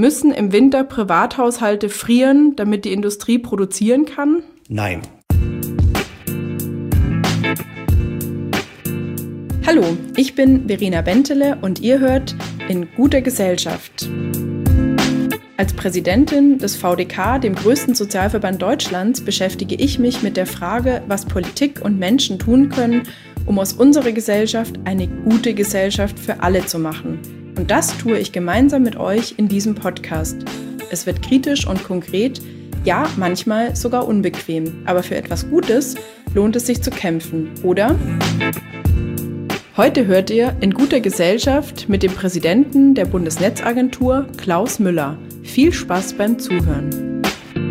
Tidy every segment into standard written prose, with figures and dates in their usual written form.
Müssen im Winter Privathaushalte frieren, damit die Industrie produzieren kann? Nein. Hallo, ich bin Verena Bentele und ihr hört In guter Gesellschaft. Als Präsidentin des VDK, dem größten Sozialverband Deutschlands, beschäftige ich mich mit der Frage, was Politik und Menschen tun können, um aus unserer Gesellschaft eine gute Gesellschaft für alle zu machen. Und das tue ich gemeinsam mit euch in diesem Podcast. Es wird kritisch und konkret, ja, manchmal sogar unbequem. Aber für etwas Gutes lohnt es sich zu kämpfen, oder? Heute hört ihr In guter Gesellschaft mit dem Präsidenten der Bundesnetzagentur, Klaus Müller. Viel Spaß beim Zuhören.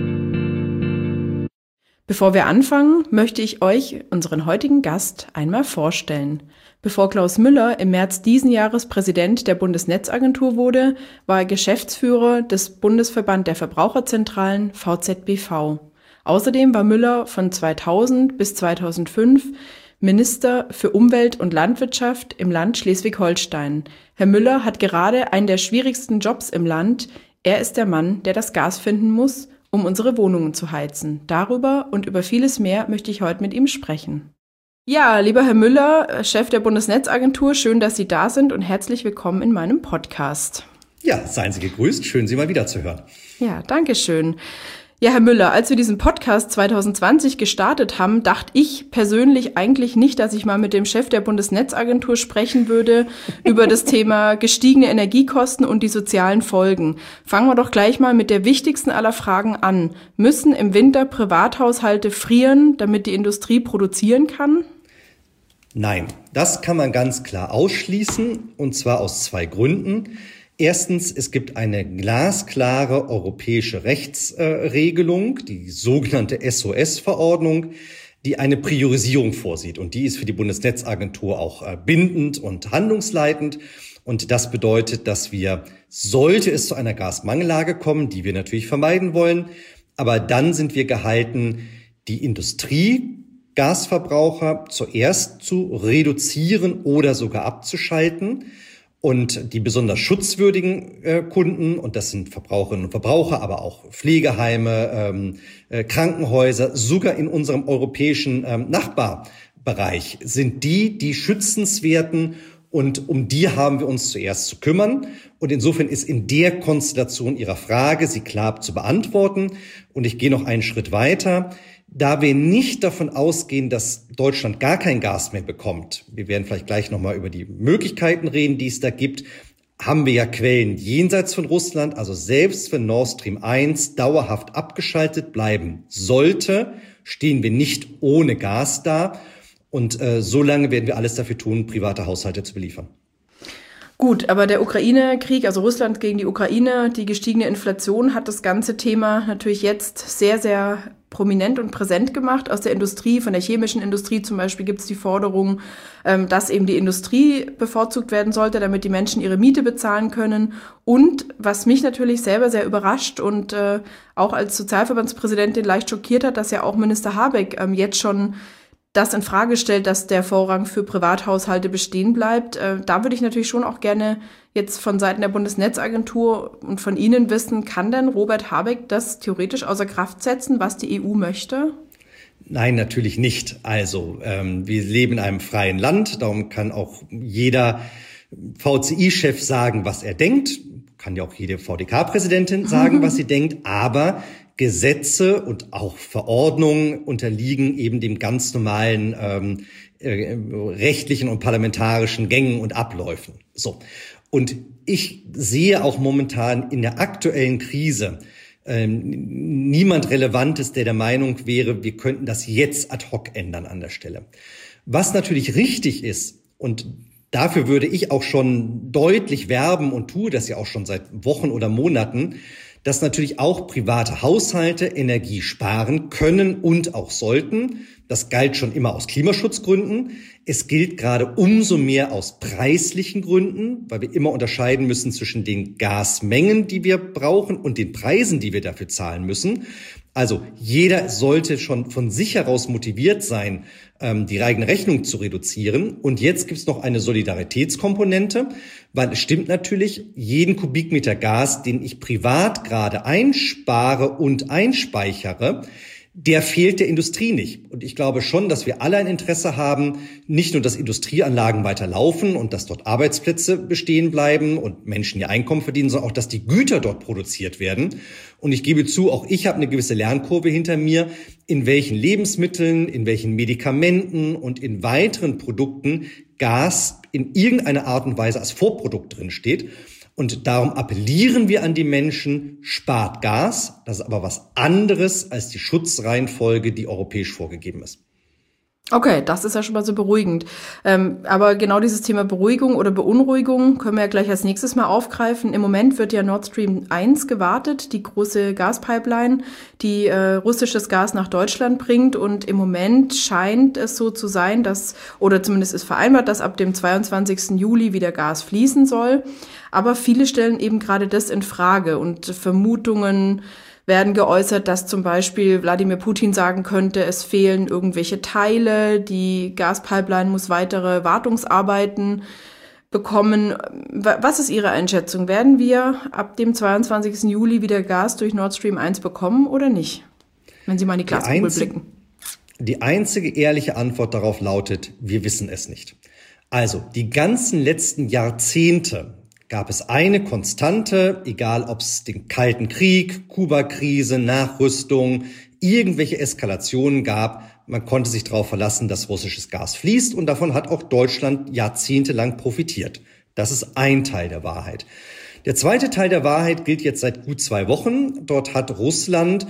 Bevor wir anfangen, möchte ich euch unseren heutigen Gast einmal vorstellen. Bevor Klaus Müller im März diesen Jahres Präsident der Bundesnetzagentur wurde, war er Geschäftsführer des Bundesverband der Verbraucherzentralen VZBV. Außerdem war Müller von 2000 bis 2005 Minister für Umwelt und Landwirtschaft im Land Schleswig-Holstein. Herr Müller hat gerade einen der schwierigsten Jobs im Land. Er ist der Mann, der das Gas finden muss, um unsere Wohnungen zu heizen. Darüber und über vieles mehr möchte ich heute mit ihm sprechen. Ja, lieber Herr Müller, Chef der Bundesnetzagentur, schön, dass Sie da sind und herzlich willkommen in meinem Podcast. Ja, seien Sie gegrüßt. Schön, Sie mal wieder zu hören. Ja, danke schön. Ja, Herr Müller, als wir diesen Podcast 2020 gestartet haben, dachte ich persönlich eigentlich nicht, dass ich mal mit dem Chef der Bundesnetzagentur sprechen würde über das Thema gestiegene Energiekosten und die sozialen Folgen. Fangen wir doch gleich mal mit der wichtigsten aller Fragen an. Müssen im Winter Privathaushalte frieren, damit die Industrie produzieren kann? Nein, das kann man ganz klar ausschließen, und zwar aus zwei Gründen. Erstens, es gibt eine glasklare europäische Rechtsregelung, die sogenannte SOS-Verordnung, die eine Priorisierung vorsieht. Und die ist für die Bundesnetzagentur auch bindend und handlungsleitend. Und das bedeutet, dass wir, sollte es zu einer Gasmangellage kommen, die wir natürlich vermeiden wollen, aber dann sind wir gehalten, die Industriegasverbraucher zuerst zu reduzieren oder sogar abzuschalten. Und die besonders schutzwürdigen Kunden, und das sind Verbraucherinnen und Verbraucher, aber auch Pflegeheime, Krankenhäuser, sogar in unserem europäischen Nachbarbereich, sind die schützenswerten, und um die haben wir uns zuerst zu kümmern. Und insofern ist in der Konstellation Ihrer Frage sie klar zu beantworten. Und ich gehe noch einen Schritt weiter. Da wir nicht davon ausgehen, dass Deutschland gar kein Gas mehr bekommt, wir werden vielleicht gleich nochmal über die Möglichkeiten reden, die es da gibt, haben wir ja Quellen jenseits von Russland, also selbst wenn Nord Stream 1 dauerhaft abgeschaltet bleiben sollte, stehen wir nicht ohne Gas da. Und solange werden wir alles dafür tun, private Haushalte zu beliefern. Gut, aber der Ukraine-Krieg, also Russland gegen die Ukraine, die gestiegene Inflation hat das ganze Thema natürlich jetzt sehr, sehr prominent und präsent gemacht. Aus der Industrie, von der chemischen Industrie zum Beispiel, gibt es die Forderung, dass eben die Industrie bevorzugt werden sollte, damit die Menschen ihre Miete bezahlen können. Und was mich natürlich selber sehr überrascht und auch als Sozialverbandspräsidentin leicht schockiert hat, dass ja auch Minister Habeck jetzt schon das in Frage stellt, dass der Vorrang für Privathaushalte bestehen bleibt. Da würde ich natürlich schon auch gerne jetzt von Seiten der Bundesnetzagentur und von Ihnen wissen, kann denn Robert Habeck das theoretisch außer Kraft setzen, was die EU möchte? Nein, natürlich nicht. Also wir leben in einem freien Land, darum kann auch jeder VCI-Chef sagen, was er denkt, kann ja auch jede VDK-Präsidentin sagen, was sie denkt, aber Gesetze und auch Verordnungen unterliegen eben dem ganz normalen rechtlichen und parlamentarischen Gängen und Abläufen. So. Und ich sehe auch momentan in der aktuellen Krise niemand Relevantes, der Meinung wäre, wir könnten das jetzt ad hoc ändern an der Stelle. Was natürlich richtig ist, und dafür würde ich auch schon deutlich werben und tue das ja auch schon seit Wochen oder Monaten, dass natürlich auch private Haushalte Energie sparen können und auch sollten. Das galt schon immer aus Klimaschutzgründen. Es gilt gerade umso mehr aus preislichen Gründen, weil wir immer unterscheiden müssen zwischen den Gasmengen, die wir brauchen, und den Preisen, die wir dafür zahlen müssen. Also jeder sollte schon von sich heraus motiviert sein, die eigene Rechnung zu reduzieren. Und jetzt gibt's noch eine Solidaritätskomponente, weil es stimmt natürlich, jeden Kubikmeter Gas, den ich privat gerade einspare und einspeichere, der fehlt der Industrie nicht. Und ich glaube schon, dass wir alle ein Interesse haben, nicht nur, dass Industrieanlagen weiterlaufen und dass dort Arbeitsplätze bestehen bleiben und Menschen ihr Einkommen verdienen, sondern auch, dass die Güter dort produziert werden. Und ich gebe zu, auch ich habe eine gewisse Lernkurve hinter mir, in welchen Lebensmitteln, in welchen Medikamenten und in weiteren Produkten Gas in irgendeiner Art und Weise als Vorprodukt drin steht. Und darum appellieren wir an die Menschen, spart Gas. Das ist aber was anderes als die Schutzreihenfolge, die europäisch vorgegeben ist. Okay, das ist ja schon mal so beruhigend. Aber genau dieses Thema Beruhigung oder Beunruhigung können wir ja gleich als nächstes mal aufgreifen. Im Moment wird ja Nord Stream 1 gewartet, die große Gaspipeline, die russisches Gas nach Deutschland bringt. Und im Moment scheint es so zu sein, dass, oder zumindest ist vereinbart, dass ab dem 22. Juli wieder Gas fließen soll. Aber viele stellen eben gerade das in Frage und Vermutungen werden geäußert, dass zum Beispiel Wladimir Putin sagen könnte, es fehlen irgendwelche Teile, die Gaspipeline muss weitere Wartungsarbeiten bekommen. Was ist Ihre Einschätzung? Werden wir ab dem 22. Juli wieder Gas durch Nord Stream 1 bekommen oder nicht? Wenn Sie mal in die Glaskugel blicken. Die einzige ehrliche Antwort darauf lautet, wir wissen es nicht. Also die ganzen letzten Jahrzehnte gab es eine Konstante, egal ob es den Kalten Krieg, Kuba-Krise, Nachrüstung, irgendwelche Eskalationen gab. Man konnte sich darauf verlassen, dass russisches Gas fließt und davon hat auch Deutschland jahrzehntelang profitiert. Das ist ein Teil der Wahrheit. Der zweite Teil der Wahrheit gilt jetzt seit gut 2 Wochen. Dort hat Russland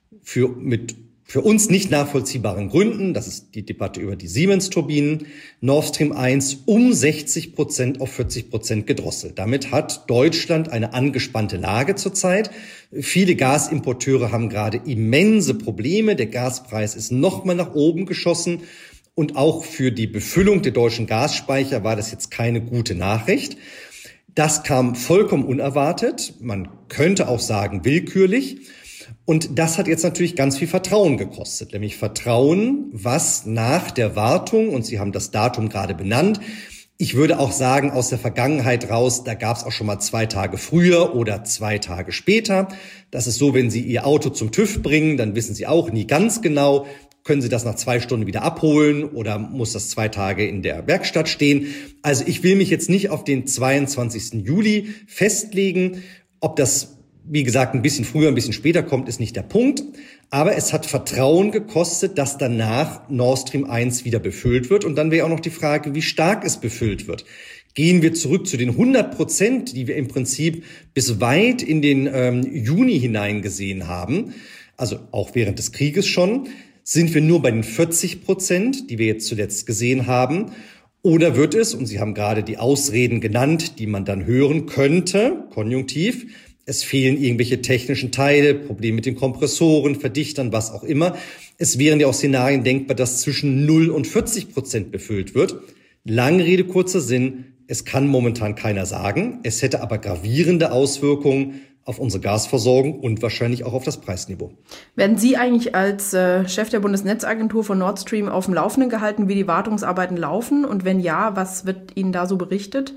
mit für uns nicht nachvollziehbaren Gründen, das ist die Debatte über die Siemens-Turbinen, Nord Stream 1 um 60% auf 40% gedrosselt. Damit hat Deutschland eine angespannte Lage zurzeit. Viele Gasimporteure haben gerade immense Probleme. Der Gaspreis ist nochmal nach oben geschossen. Und auch für die Befüllung der deutschen Gasspeicher war das jetzt keine gute Nachricht. Das kam vollkommen unerwartet. Man könnte auch sagen willkürlich. Und das hat jetzt natürlich ganz viel Vertrauen gekostet, nämlich Vertrauen, was nach der Wartung, und Sie haben das Datum gerade benannt, ich würde auch sagen, aus der Vergangenheit raus, da gab es auch schon mal 2 Tage früher oder 2 Tage später. Das ist so, wenn Sie Ihr Auto zum TÜV bringen, dann wissen Sie auch nie ganz genau, können Sie das nach 2 Stunden wieder abholen oder muss das 2 Tage in der Werkstatt stehen. Also ich will mich jetzt nicht auf den 22. Juli festlegen, ob das wie gesagt, ein bisschen früher, ein bisschen später kommt, ist nicht der Punkt. Aber es hat Vertrauen gekostet, dass danach Nord Stream 1 wieder befüllt wird. Und dann wäre auch noch die Frage, wie stark es befüllt wird. Gehen wir zurück zu den 100%, die wir im Prinzip bis weit in den Juni hinein gesehen haben, also auch während des Krieges schon, sind wir nur bei den 40%, die wir jetzt zuletzt gesehen haben. Oder wird es, und Sie haben gerade die Ausreden genannt, die man dann hören könnte, konjunktiv, es fehlen irgendwelche technischen Teile, Probleme mit den Kompressoren, Verdichtern, was auch immer. Es wären ja auch Szenarien denkbar, dass zwischen 0 und 40% befüllt wird. Lange Rede, kurzer Sinn. Es kann momentan keiner sagen. Es hätte aber gravierende Auswirkungen auf unsere Gasversorgung und wahrscheinlich auch auf das Preisniveau. Werden Sie eigentlich als Chef der Bundesnetzagentur von Nord Stream auf dem Laufenden gehalten, wie die Wartungsarbeiten laufen? Und wenn ja, was wird Ihnen da so berichtet?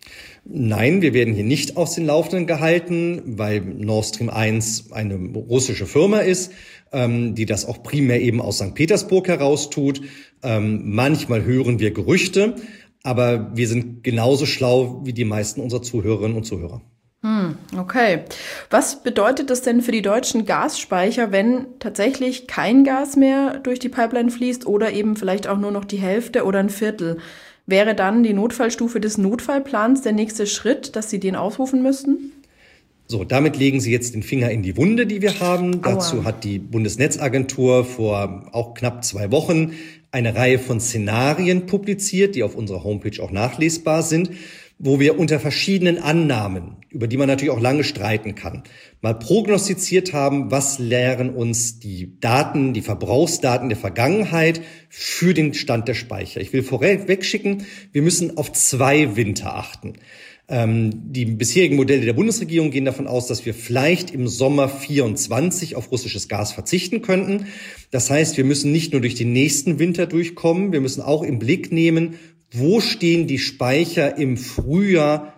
Nein, wir werden hier nicht auf den Laufenden gehalten, weil Nord Stream 1 eine russische Firma ist, die das auch primär eben aus St. Petersburg heraus tut. Manchmal hören wir Gerüchte, aber wir sind genauso schlau wie die meisten unserer Zuhörerinnen und Zuhörer. Okay. Was bedeutet das denn für die deutschen Gasspeicher, wenn tatsächlich kein Gas mehr durch die Pipeline fließt oder eben vielleicht auch nur noch die Hälfte oder ein Viertel? Wäre dann die Notfallstufe des Notfallplans der nächste Schritt, dass Sie den ausrufen müssten? So, damit legen Sie jetzt den Finger in die Wunde, die wir haben. Aua. Dazu hat die Bundesnetzagentur vor auch knapp 2 Wochen eine Reihe von Szenarien publiziert, die auf unserer Homepage auch nachlesbar sind, wo wir unter verschiedenen Annahmen, über die man natürlich auch lange streiten kann, mal prognostiziert haben, was lehren uns die Daten, die Verbrauchsdaten der Vergangenheit für den Stand der Speicher. Ich will vorweg schicken, wir müssen auf 2 Winter achten. Die bisherigen Modelle der Bundesregierung gehen davon aus, dass wir vielleicht im Sommer 24 auf russisches Gas verzichten könnten. Das heißt, wir müssen nicht nur durch den nächsten Winter durchkommen, wir müssen auch im Blick nehmen, wo stehen die Speicher im Frühjahr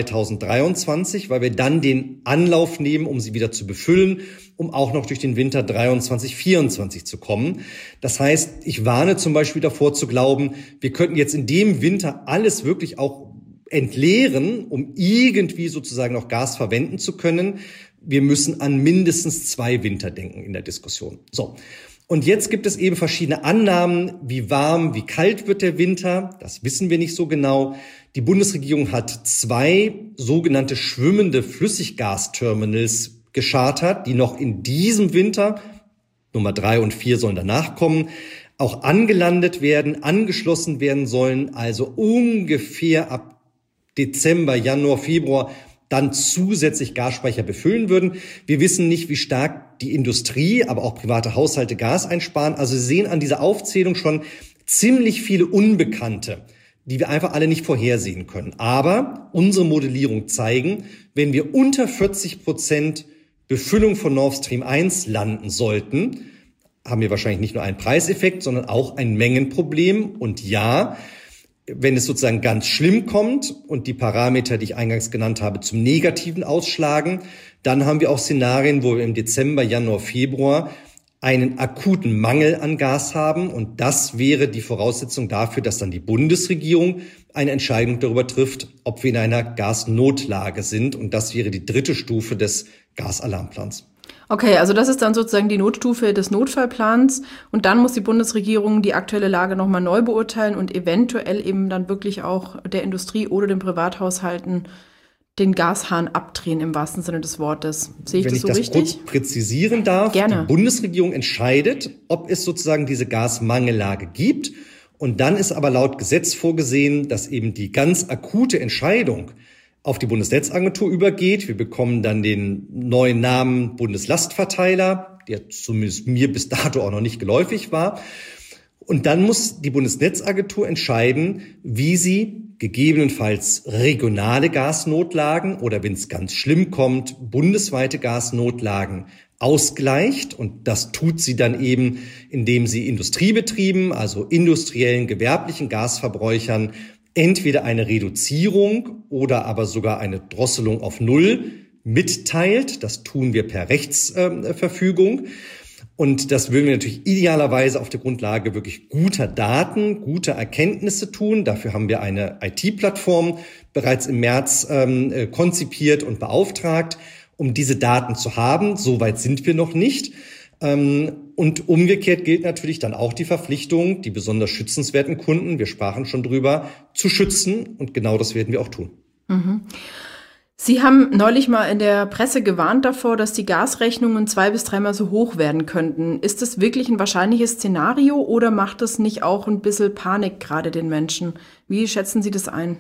2023, weil wir dann den Anlauf nehmen, um sie wieder zu befüllen, um auch noch durch den Winter 23, 24 zu kommen. Das heißt, ich warne zum Beispiel davor zu glauben, wir könnten jetzt in dem Winter alles wirklich auch entleeren, um irgendwie sozusagen noch Gas verwenden zu können. Wir müssen an mindestens 2 Winter denken in der Diskussion. So. Und jetzt gibt es eben verschiedene Annahmen, wie warm, wie kalt wird der Winter. Das wissen wir nicht so genau. Die Bundesregierung hat 2 sogenannte schwimmende Flüssiggasterminals geschartert, die noch in diesem Winter, Nummer 3 und 4 sollen danach kommen, auch angelandet werden, angeschlossen werden sollen, also ungefähr ab Dezember, Januar, Februar dann zusätzlich Gasspeicher befüllen würden. Wir wissen nicht, wie stark die Industrie, aber auch private Haushalte Gas einsparen. Also Sie sehen an dieser Aufzählung schon ziemlich viele Unbekannte, die wir einfach alle nicht vorhersehen können. Aber unsere Modellierung zeigen, wenn wir unter 40% Befüllung von Nord Stream 1 landen sollten, haben wir wahrscheinlich nicht nur einen Preiseffekt, sondern auch ein Mengenproblem. Und ja, wenn es sozusagen ganz schlimm kommt und die Parameter, die ich eingangs genannt habe, zum Negativen ausschlagen, dann haben wir auch Szenarien, wo wir im Dezember, Januar, Februar einen akuten Mangel an Gas haben. Und das wäre die Voraussetzung dafür, dass dann die Bundesregierung eine Entscheidung darüber trifft, ob wir in einer Gasnotlage sind. Und das wäre die 3. Stufe des Gasalarmplans. Okay, also das ist dann sozusagen die Notstufe des Notfallplans und dann muss die Bundesregierung die aktuelle Lage nochmal neu beurteilen und eventuell eben dann wirklich auch der Industrie oder den Privathaushalten den Gashahn abdrehen im wahrsten Sinne des Wortes. Sehe ich das so richtig? Wenn ich das kurz präzisieren darf, Gerne. Die Bundesregierung entscheidet, ob es sozusagen diese Gasmangellage gibt. Und dann ist aber laut Gesetz vorgesehen, dass eben die ganz akute Entscheidung auf die Bundesnetzagentur übergeht. Wir bekommen dann den neuen Namen Bundeslastverteiler, der zumindest mir bis dato auch noch nicht geläufig war. Und dann muss die Bundesnetzagentur entscheiden, wie sie gegebenenfalls regionale Gasnotlagen oder, wenn es ganz schlimm kommt, bundesweite Gasnotlagen ausgleicht. Und das tut sie dann eben, indem sie Industriebetrieben, also industriellen, gewerblichen Gasverbräuchern, entweder eine Reduzierung oder aber sogar eine Drosselung auf 0 mitteilt. Das tun wir per Rechtsverfügung. Und das würden wir natürlich idealerweise auf der Grundlage wirklich guter Daten, guter Erkenntnisse tun. Dafür haben wir eine IT-Plattform bereits im März konzipiert und beauftragt, um diese Daten zu haben. Soweit sind wir noch nicht. Und umgekehrt gilt natürlich dann auch die Verpflichtung, die besonders schützenswerten Kunden, wir sprachen schon drüber, zu schützen. Und genau das werden wir auch tun. Mhm. Sie haben neulich mal in der Presse gewarnt davor, dass die Gasrechnungen 2- bis 3-mal so hoch werden könnten. Ist das wirklich ein wahrscheinliches Szenario oder macht das nicht auch ein bisschen Panik gerade den Menschen? Wie schätzen Sie das ein?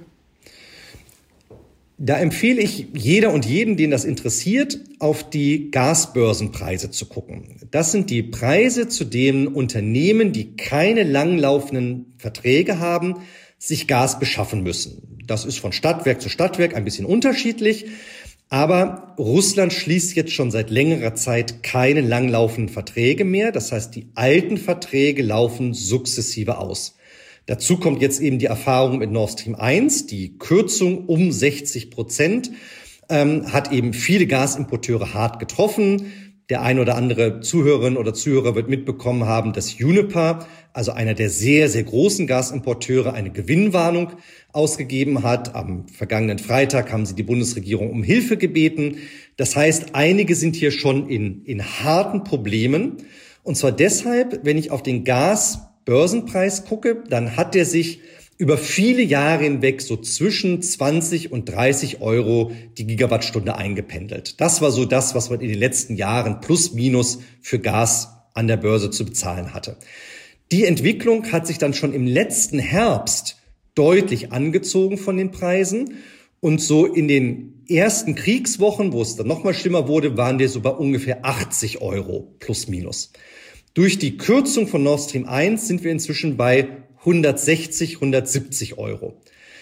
Da empfehle ich jeder und jeden, den das interessiert, auf die Gasbörsenpreise zu gucken. Das sind die Preise, zu denen Unternehmen, die keine langlaufenden Verträge haben, sich Gas beschaffen müssen. Das ist von Stadtwerk zu Stadtwerk ein bisschen unterschiedlich. Aber Russland schließt jetzt schon seit längerer Zeit keine langlaufenden Verträge mehr. Das heißt, die alten Verträge laufen sukzessive aus. Dazu kommt jetzt eben die Erfahrung mit Nord Stream 1. Die Kürzung um 60% hat eben viele Gasimporteure hart getroffen. Der ein oder andere Zuhörerin oder Zuhörer wird mitbekommen haben, dass Uniper, also einer der sehr, sehr großen Gasimporteure, eine Gewinnwarnung ausgegeben hat. Am vergangenen Freitag haben sie die Bundesregierung um Hilfe gebeten. Das heißt, einige sind hier schon in harten Problemen. Und zwar deshalb, wenn ich auf den Gasbörsenpreis gucke, dann hat der sich über viele Jahre hinweg so zwischen 20 und 30 Euro die Gigawattstunde eingependelt. Das war so das, was man in den letzten Jahren plus minus für Gas an der Börse zu bezahlen hatte. Die Entwicklung hat sich dann schon im letzten Herbst deutlich angezogen von den Preisen. Und so in den ersten Kriegswochen, wo es dann nochmal schlimmer wurde, waren wir so bei ungefähr 80 Euro plus minus. Durch die Kürzung von Nord Stream 1 sind wir inzwischen bei 160, 170 Euro.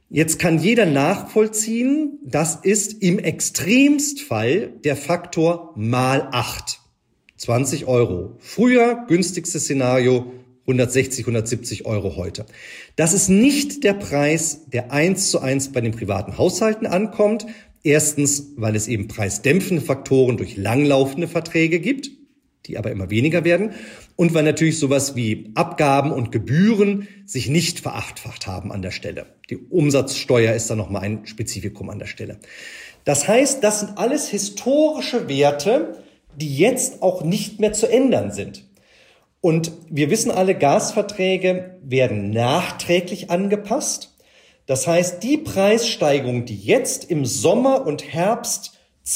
Jetzt kann jeder nachvollziehen, das ist im Extremstfall der Faktor mal 8. 20 Euro. Früher, günstigstes Szenario, 160, 170 Euro heute. Das ist nicht der Preis, der 1:1 bei den privaten Haushalten ankommt. Erstens, weil es eben preisdämpfende Faktoren durch langlaufende Verträge gibt, die aber immer weniger werden. Und weil natürlich sowas wie Abgaben und Gebühren sich nicht verachtfacht haben an der Stelle. Die Umsatzsteuer ist da nochmal ein Spezifikum an der Stelle. Das heißt, das sind alles historische Werte, die jetzt auch nicht mehr zu ändern sind. Und wir wissen alle, Gasverträge werden nachträglich angepasst. Das heißt, die Preissteigerungen, die jetzt im Sommer und Herbst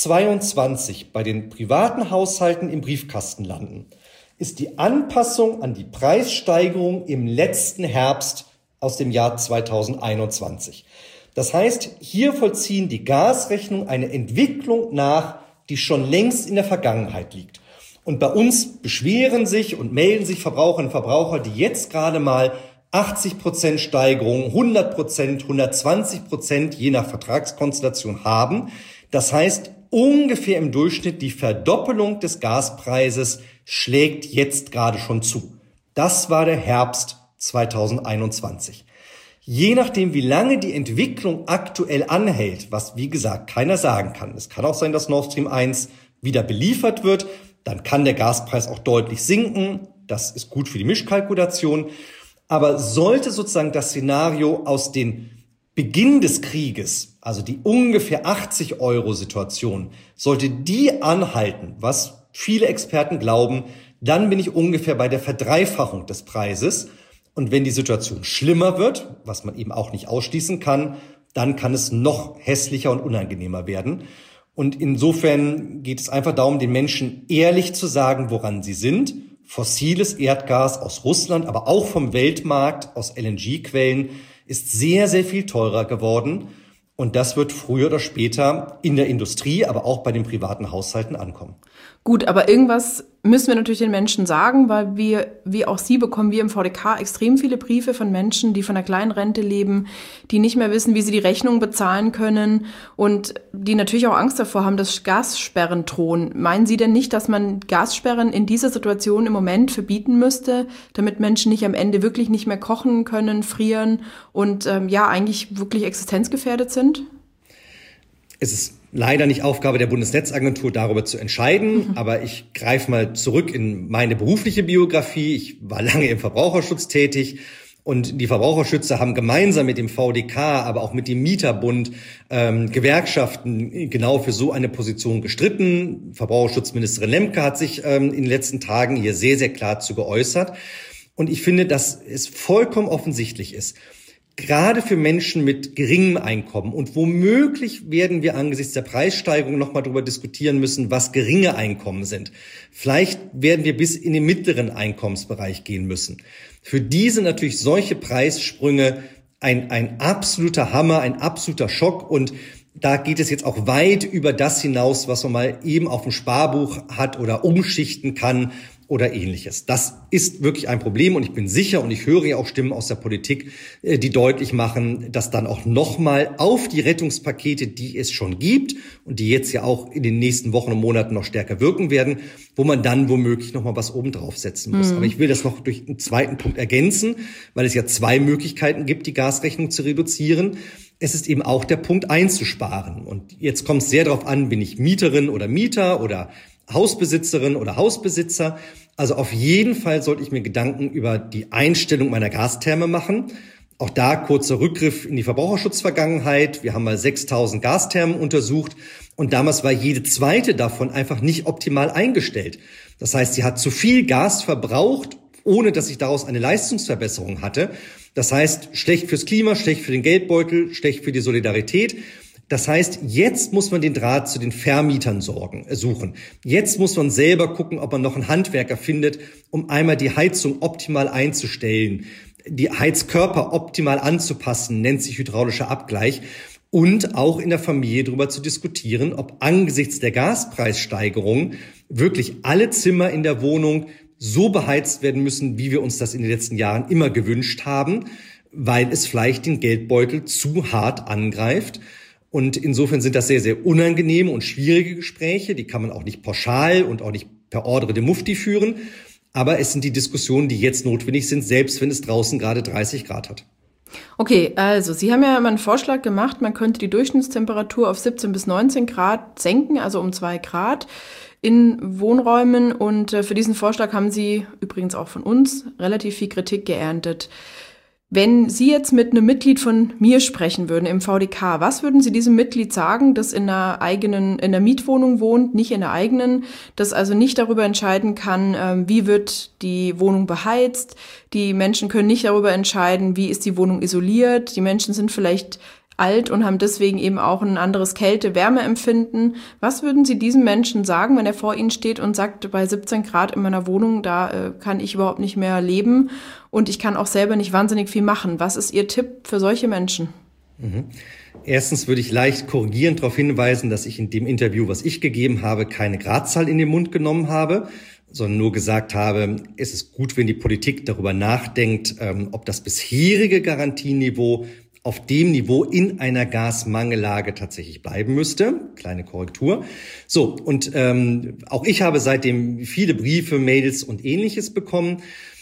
22 bei den privaten Haushalten im Briefkasten landen, ist die Anpassung an die Preissteigerung im letzten Herbst aus dem Jahr 2021. Das heißt, hier vollziehen die Gasrechnungen eine Entwicklung nach, die schon längst in der Vergangenheit liegt. Und bei uns beschweren sich und melden sich Verbraucherinnen und Verbraucher, die jetzt gerade mal 80% Steigerung, 100%, 120% je nach Vertragskonstellation haben. Das heißt, ungefähr im Durchschnitt die Verdoppelung des Gaspreises schlägt jetzt gerade schon zu. Das war der Herbst 2021. Je nachdem, wie lange die Entwicklung aktuell anhält, was wie gesagt keiner sagen kann. Es kann auch sein, dass Nord Stream 1 wieder beliefert wird. Dann kann der Gaspreis auch deutlich sinken. Das ist gut für die Mischkalkulation. Aber sollte sozusagen das Szenario aus den Beginn des Krieges, also die ungefähr 80 Euro Situation, sollte die anhalten, was viele Experten glauben, dann bin ich ungefähr bei der Verdreifachung des Preises. Und wenn die Situation schlimmer wird, was man eben auch nicht ausschließen kann, dann kann es noch hässlicher und unangenehmer werden. Und insofern geht es einfach darum, den Menschen ehrlich zu sagen, woran sie sind. Fossiles Erdgas aus Russland, aber auch vom Weltmarkt, aus LNG-Quellen, ist sehr, sehr viel teurer geworden. Und das wird früher oder später in der Industrie, aber auch bei den privaten Haushalten ankommen. Gut, aber irgendwas müssen wir natürlich den Menschen sagen, weil wir, wie auch Sie, bekommen wir im VDK extrem viele Briefe von Menschen, die von einer kleinen Rente leben, die nicht mehr wissen, wie sie die Rechnung bezahlen können und die natürlich auch Angst davor haben, dass Gassperren drohen. Meinen Sie denn nicht, dass man Gassperren in dieser Situation im Moment verbieten müsste, damit Menschen nicht am Ende wirklich nicht mehr kochen können, frieren und eigentlich wirklich existenzgefährdet sind? Es ist leider nicht Aufgabe der Bundesnetzagentur, darüber zu entscheiden. Aber ich greife mal zurück in meine berufliche Biografie. Ich war lange im Verbraucherschutz tätig. Und die Verbraucherschützer haben gemeinsam mit dem VDK, aber auch mit dem Mieterbund, Gewerkschaften genau für so eine Position gestritten. Verbraucherschutzministerin Lemke hat sich in den letzten Tagen hier sehr, sehr klar zu geäußert. Und ich finde, dass es vollkommen offensichtlich ist, gerade für Menschen mit geringem Einkommen, und womöglich werden wir angesichts der Preissteigerung nochmal darüber diskutieren müssen, was geringe Einkommen sind. Vielleicht werden wir bis in den mittleren Einkommensbereich gehen müssen. Für die sind natürlich solche Preissprünge ein absoluter Hammer, ein absoluter Schock, und da geht es jetzt auch weit über das hinaus, was man mal eben auf dem Sparbuch hat oder umschichten kann oder Ähnliches. Das ist wirklich ein Problem, und ich bin sicher, und ich höre ja auch Stimmen aus der Politik, die deutlich machen, dass dann auch nochmal auf die Rettungspakete, die es schon gibt und die jetzt ja auch in den nächsten Wochen und Monaten noch stärker wirken werden, wo man dann womöglich nochmal was oben drauf setzen muss. Aber ich will das noch durch einen zweiten Punkt ergänzen, weil es ja zwei Möglichkeiten gibt, die Gasrechnung zu reduzieren. Es ist eben auch der Punkt einzusparen. Und jetzt kommt es sehr darauf an, bin ich Mieterin oder Mieter oder Hausbesitzerin oder Hausbesitzer. Also auf jeden Fall sollte ich mir Gedanken über die Einstellung meiner Gastherme machen. Auch da kurzer Rückgriff in die Verbraucherschutzvergangenheit. Wir haben mal 6.000 Gasthermen untersucht und damals war jede zweite davon einfach nicht optimal eingestellt. Das heißt, sie hat zu viel Gas verbraucht, ohne dass ich daraus eine Leistungsverbesserung hatte. Das heißt, schlecht fürs Klima, schlecht für den Geldbeutel, schlecht für die Solidarität. Das heißt, jetzt muss man den Draht zu den Vermietern suchen. Jetzt muss man selber gucken, ob man noch einen Handwerker findet, um einmal die Heizung optimal einzustellen, die Heizkörper optimal anzupassen, nennt sich hydraulischer Abgleich. Und auch in der Familie darüber zu diskutieren, ob angesichts der Gaspreissteigerung wirklich alle Zimmer in der Wohnung so beheizt werden müssen, wie wir uns das in den letzten Jahren immer gewünscht haben. weil es vielleicht den Geldbeutel zu hart angreift. Und insofern sind das sehr, sehr unangenehme und schwierige Gespräche. Die kann man auch nicht pauschal und auch nicht per Ordre de Mufti führen. Aber es sind die Diskussionen, die jetzt notwendig sind, selbst wenn es draußen gerade 30 Grad hat. Okay, also Sie haben ja mal einen Vorschlag gemacht, man könnte die Durchschnittstemperatur auf 17 bis 19 Grad senken, also um 2 Grad in Wohnräumen. Und für diesen Vorschlag haben Sie übrigens auch von uns relativ viel Kritik geerntet. Wenn Sie jetzt mit einem Mitglied von mir sprechen würden im VDK, was würden Sie diesem Mitglied sagen, das in der Mietwohnung wohnt, nicht in der eigenen, das also nicht darüber entscheiden kann, wie wird die Wohnung beheizt? Die Menschen können nicht darüber entscheiden, wie ist die Wohnung isoliert. Die Menschen sind vielleicht alt und haben deswegen eben auch ein anderes Kälte-Wärme-Empfinden. Was würden Sie diesem Menschen sagen, wenn er vor Ihnen steht und sagt, bei 17 Grad in meiner Wohnung, da kann ich überhaupt nicht mehr leben und ich kann auch selber nicht wahnsinnig viel machen? Was ist Ihr Tipp für solche Menschen? Erstens würde ich leicht korrigierend darauf hinweisen, dass ich in dem Interview, was ich gegeben habe, keine Gradzahl in den Mund genommen habe, sondern nur gesagt habe, es ist gut, wenn die Politik darüber nachdenkt, ob das bisherige Garantieniveau auf dem Niveau in einer Gasmangellage tatsächlich bleiben müsste. Kleine Korrektur. So, und auch ich habe seitdem viele Briefe, Mails und Ähnliches bekommen.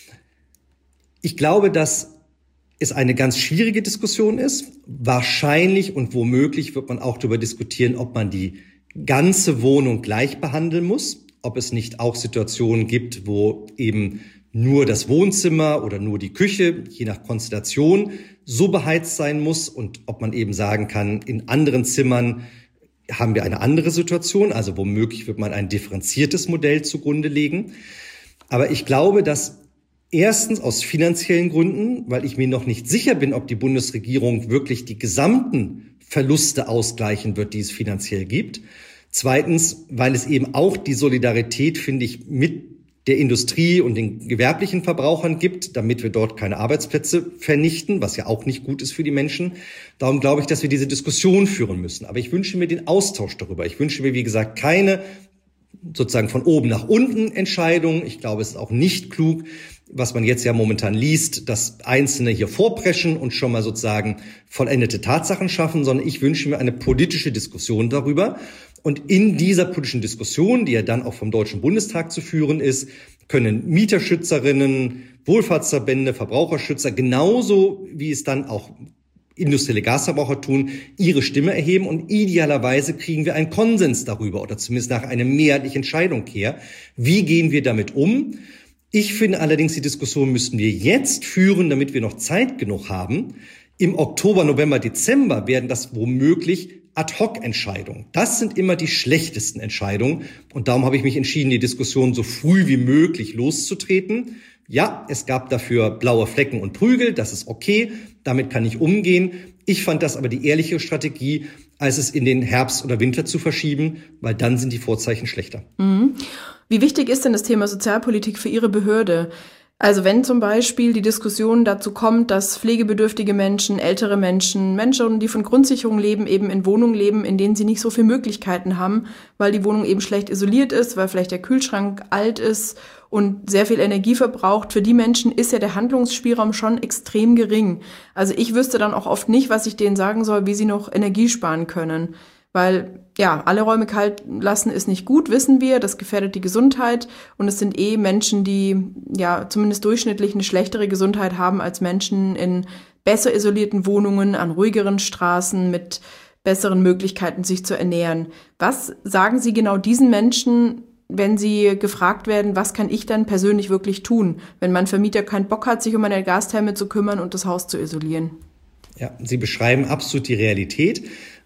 Ich glaube, dass es eine ganz schwierige Diskussion ist. Wahrscheinlich und womöglich wird man auch darüber diskutieren, ob man die ganze Wohnung gleich behandeln muss, ob es nicht auch Situationen gibt, wo eben nur das Wohnzimmer oder nur die Küche, je nach Konstellation, so beheizt sein muss und ob man eben sagen kann, in anderen Zimmern haben wir eine andere Situation, also womöglich wird man ein differenziertes Modell zugrunde legen. Aber ich glaube, dass erstens aus finanziellen Gründen, weil ich mir noch nicht sicher bin, ob die Bundesregierung wirklich die gesamten Verluste ausgleichen wird, die es finanziell gibt. Zweitens, weil es eben auch die Solidarität, finde ich, mit der Industrie und den gewerblichen Verbrauchern gibt, damit wir dort keine Arbeitsplätze vernichten, was ja auch nicht gut ist für die Menschen. Darum glaube ich, dass wir diese Diskussion führen müssen. Aber ich wünsche mir den Austausch darüber. Ich wünsche mir, wie gesagt, keine sozusagen von oben nach unten Entscheidung. Ich glaube, es ist auch nicht klug, was man jetzt ja momentan liest, dass Einzelne hier vorpreschen und schon mal sozusagen vollendete Tatsachen schaffen, sondern ich wünsche mir eine politische Diskussion darüber. Und in dieser politischen Diskussion, die ja dann auch vom Deutschen Bundestag zu führen ist, können Mieterschützerinnen, Wohlfahrtsverbände, Verbraucherschützer, genauso wie es dann auch industrielle Gasverbraucher tun, ihre Stimme erheben und idealerweise kriegen wir einen Konsens darüber oder zumindest nach einer mehrheitlichen Entscheidung her. Wie gehen wir damit um? Ich finde allerdings, die Diskussion müssten wir jetzt führen, damit wir noch Zeit genug haben. Im Oktober, November, Dezember werden das womöglich Ad-hoc-Entscheidungen. Das sind immer die schlechtesten Entscheidungen. Und darum habe ich mich entschieden, die Diskussion so früh wie möglich loszutreten. Ja, es gab dafür blaue Flecken und Prügel. Das ist okay. Damit kann ich umgehen. Ich fand das aber die ehrliche Strategie, als es in den Herbst oder Winter zu verschieben, weil dann sind die Vorzeichen schlechter. Mhm. Wie wichtig ist denn das Thema Sozialpolitik für Ihre Behörde? Also wenn zum Beispiel die Diskussion dazu kommt, dass pflegebedürftige Menschen, ältere Menschen, Menschen, die von Grundsicherung leben, eben in Wohnungen leben, in denen sie nicht so viele Möglichkeiten haben, weil die Wohnung eben schlecht isoliert ist, weil vielleicht der Kühlschrank alt ist und sehr viel Energie verbraucht. Für die Menschen ist ja der Handlungsspielraum schon extrem gering. Also ich wüsste dann auch oft nicht, was ich denen sagen soll, wie sie noch Energie sparen können. Weil, ja, alle Räume kalt lassen ist nicht gut, wissen wir, das gefährdet die Gesundheit und es sind Menschen, die, ja, zumindest durchschnittlich eine schlechtere Gesundheit haben als Menschen in besser isolierten Wohnungen, an ruhigeren Straßen, mit besseren Möglichkeiten, sich zu ernähren. Was sagen Sie genau diesen Menschen, wenn sie gefragt werden, was kann ich dann persönlich wirklich tun, wenn mein Vermieter keinen Bock hat, sich um eine Gastherme zu kümmern und das Haus zu isolieren? Ja, Sie beschreiben absolut die Realität.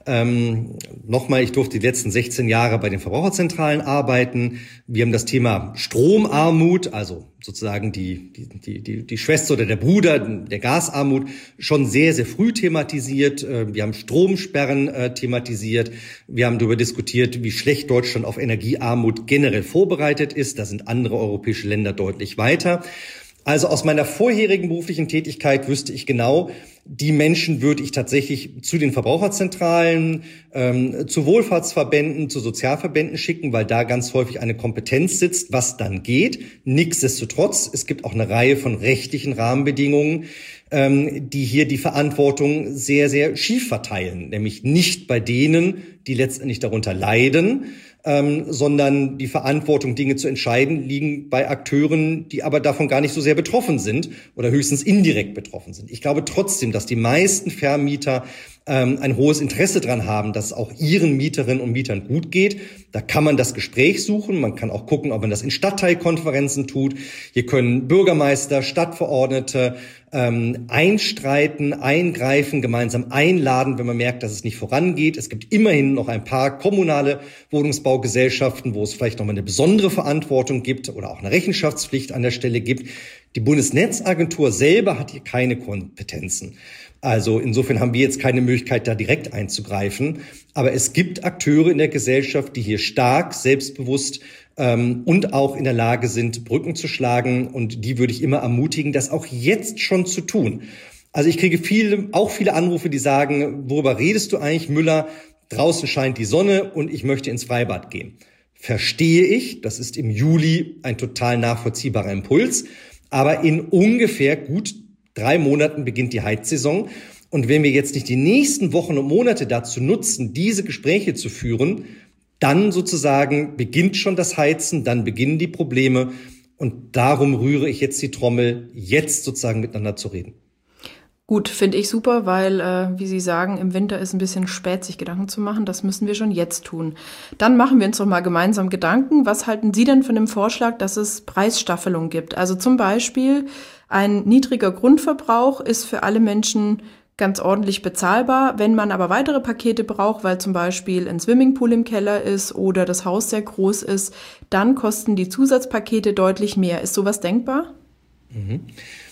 Nochmal, ich durfte die letzten 16 Jahre bei den Verbraucherzentralen arbeiten. Wir haben das Thema Stromarmut, also sozusagen die Schwester oder der Bruder der Gasarmut, schon sehr, sehr früh thematisiert. Wir haben Stromsperren thematisiert. Wir haben darüber diskutiert, wie schlecht Deutschland auf Energiearmut generell vorbereitet ist. Da sind andere europäische Länder deutlich weiter. Also aus meiner vorherigen beruflichen Tätigkeit wüsste ich genau, Die Menschen würde ich tatsächlich zu den Verbraucherzentralen, zu Wohlfahrtsverbänden, zu Sozialverbänden schicken, weil da ganz häufig eine Kompetenz sitzt, was dann geht. Nichtsdestotrotz, es gibt auch eine Reihe von rechtlichen Rahmenbedingungen, die hier die Verantwortung sehr, sehr schief verteilen. Nämlich nicht bei denen, die letztendlich darunter leiden, sondern die Verantwortung, Dinge zu entscheiden, liegen bei Akteuren, die aber davon gar nicht so sehr betroffen sind oder höchstens indirekt betroffen sind. Ich glaube trotzdem, dass die meisten Vermieter ein hohes Interesse daran haben, dass es auch ihren Mieterinnen und Mietern gut geht. Da kann man das Gespräch suchen. Man kann auch gucken, ob man das in Stadtteilkonferenzen tut. Hier können Bürgermeister, Stadtverordnete einstreiten, eingreifen, gemeinsam einladen, wenn man merkt, dass es nicht vorangeht. Es gibt immerhin noch ein paar kommunale Wohnungsbaugesellschaften, wo es vielleicht noch mal eine besondere Verantwortung gibt oder auch eine Rechenschaftspflicht an der Stelle gibt. Die Bundesnetzagentur selber hat hier keine Kompetenzen. Also insofern haben wir jetzt keine Möglichkeit, da direkt einzugreifen. Aber es gibt Akteure in der Gesellschaft, die hier stark, selbstbewusst und auch in der Lage sind, Brücken zu schlagen. Und die würde ich immer ermutigen, das auch jetzt schon zu tun. Also ich kriege viele Anrufe, die sagen, worüber redest du eigentlich, Müller? Draußen scheint die Sonne und ich möchte ins Freibad gehen. Verstehe ich, das ist im Juli ein total nachvollziehbarer Impuls. Aber in ungefähr gut 3 Monaten beginnt die Heizsaison. Und wenn wir jetzt nicht die nächsten Wochen und Monate dazu nutzen, diese Gespräche zu führen, dann sozusagen beginnt schon das Heizen, dann beginnen die Probleme. Und darum rühre ich jetzt die Trommel, jetzt sozusagen miteinander zu reden. Gut, finde ich super, weil, wie Sie sagen, im Winter ist ein bisschen spät, sich Gedanken zu machen. Das müssen wir schon jetzt tun. Dann machen wir uns doch mal gemeinsam Gedanken. Was halten Sie denn von dem Vorschlag, dass es Preisstaffelung gibt? Also zum Beispiel ein niedriger Grundverbrauch ist für alle Menschen ganz ordentlich bezahlbar. Wenn man aber weitere Pakete braucht, weil zum Beispiel ein Swimmingpool im Keller ist oder das Haus sehr groß ist, dann kosten die Zusatzpakete deutlich mehr. Ist sowas denkbar? Mhm.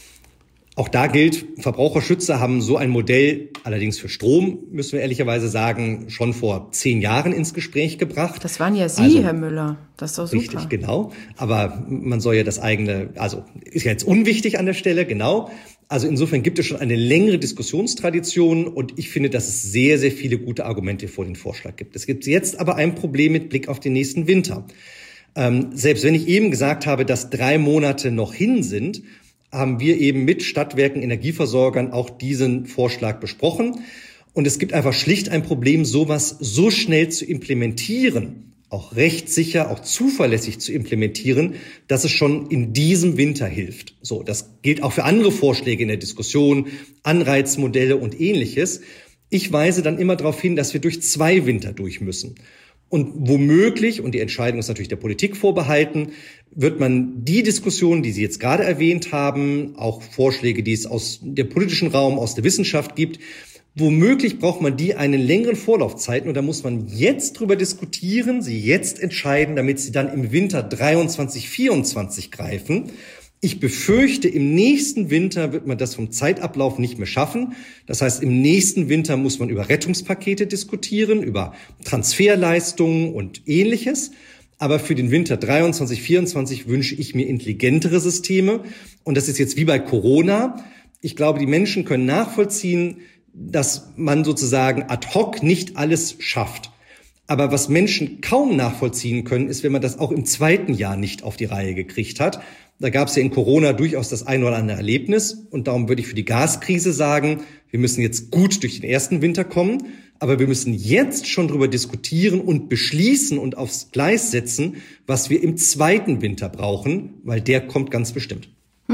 Auch da gilt, Verbraucherschützer haben so ein Modell, allerdings für Strom, müssen wir ehrlicherweise sagen, schon vor 10 Jahren ins Gespräch gebracht. Das waren ja Sie, Herr Müller. Das ist doch super. Richtig, genau. Aber man soll ja das eigene, also ist ja jetzt unwichtig an der Stelle, genau. Also insofern gibt es schon eine längere Diskussionstradition und ich finde, dass es sehr, sehr viele gute Argumente vor den Vorschlag gibt. Es gibt jetzt aber ein Problem mit Blick auf den nächsten Winter. Selbst wenn ich eben gesagt habe, dass 3 Monate noch hin sind, haben wir eben mit Stadtwerken, Energieversorgern auch diesen Vorschlag besprochen. Und es gibt einfach schlicht ein Problem, sowas so schnell zu implementieren, auch rechtssicher, auch zuverlässig zu implementieren, dass es schon in diesem Winter hilft. So, das gilt auch für andere Vorschläge in der Diskussion, Anreizmodelle und Ähnliches. Ich weise dann immer darauf hin, dass wir durch 2 Winter durch müssen. Und womöglich, und die Entscheidung ist natürlich der Politik vorbehalten, wird man die Diskussionen, die Sie jetzt gerade erwähnt haben, auch Vorschläge, die es aus dem politischen Raum, aus der Wissenschaft gibt, womöglich braucht man die einen längeren Vorlaufzeiten und da muss man jetzt drüber diskutieren, sie jetzt entscheiden, damit sie dann im Winter 23, 24 greifen. Ich befürchte, im nächsten Winter wird man das vom Zeitablauf nicht mehr schaffen. Das heißt, im nächsten Winter muss man über Rettungspakete diskutieren, über Transferleistungen und Ähnliches. Aber für den Winter 23, 24 wünsche ich mir intelligentere Systeme. Und das ist jetzt wie bei Corona. Ich glaube, die Menschen können nachvollziehen, dass man sozusagen ad hoc nicht alles schafft. Aber was Menschen kaum nachvollziehen können, ist, wenn man das auch im zweiten Jahr nicht auf die Reihe gekriegt hat. Da gab es ja in Corona durchaus das ein oder andere Erlebnis. Und darum würde ich für die Gaskrise sagen, wir müssen jetzt gut durch den ersten Winter kommen. Aber wir müssen jetzt schon darüber diskutieren und beschließen und aufs Gleis setzen, was wir im zweiten Winter brauchen, weil der kommt ganz bestimmt.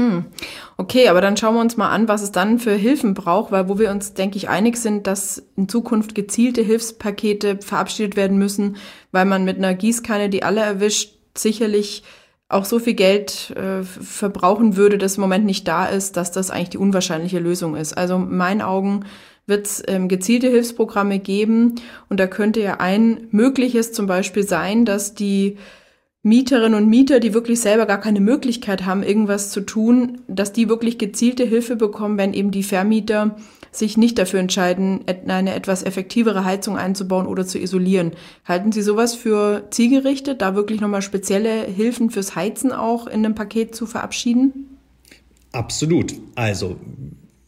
Okay, aber dann schauen wir uns mal an, was es dann für Hilfen braucht, weil wo wir uns, denke ich, einig sind, dass in Zukunft gezielte Hilfspakete verabschiedet werden müssen, weil man mit einer Gießkanne, die alle erwischt, sicherlich auch so viel Geld verbrauchen würde, das im Moment nicht da ist, dass das eigentlich die unwahrscheinliche Lösung ist. Also in meinen Augen wird es gezielte Hilfsprogramme geben und da könnte ja ein mögliches zum Beispiel sein, dass die Mieterinnen und Mieter, die wirklich selber gar keine Möglichkeit haben, irgendwas zu tun, dass die wirklich gezielte Hilfe bekommen, wenn eben die Vermieter sich nicht dafür entscheiden, eine etwas effektivere Heizung einzubauen oder zu isolieren. Halten Sie sowas für zielgerichtet, da wirklich nochmal spezielle Hilfen fürs Heizen auch in einem Paket zu verabschieden? Absolut. Also